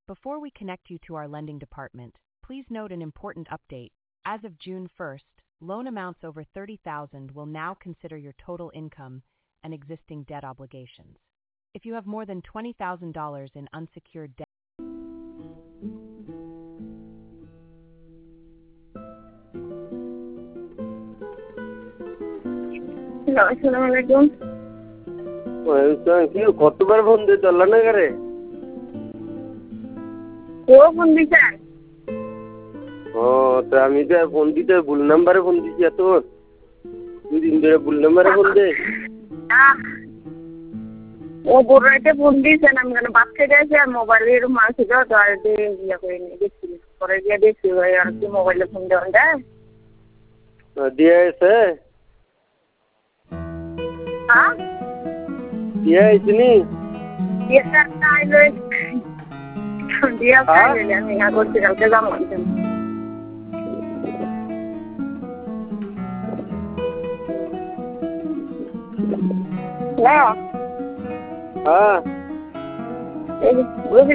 Before we connect you to our lending department, please note an important update. As of June 1st, loan amounts over $30,000 will now consider your total income and existing debt obligations. If you have more than $20,000 in unsecured debt, Assalamualaikum. কি কতবার phone দিয়ে চললো না করে ও phone দিছেন? ও তো আমি তো ফোন দিতে ভুল নাম্বারে ফোন দিছি এত দুদিন ধরে ভুল নাম্বারে ফোন দে ও বড়রাইতে ফোন দিছেন আমি কেন বাচ্চা গেছে আর মোবাইলের মাছ ছিল তো আর ইয়ে করে নিয়ে দেখছি পরে গিয়ে দেখছি ভাই আর কি মোবাইলে ফোন দেওয়া যায় দিয়ে এসে হ্যাঁ দিয়ে আইসিনি দিয়ে আইলো দিয়ে আইলে আমি না করছি কালকে যাবো হ্যাঁ এই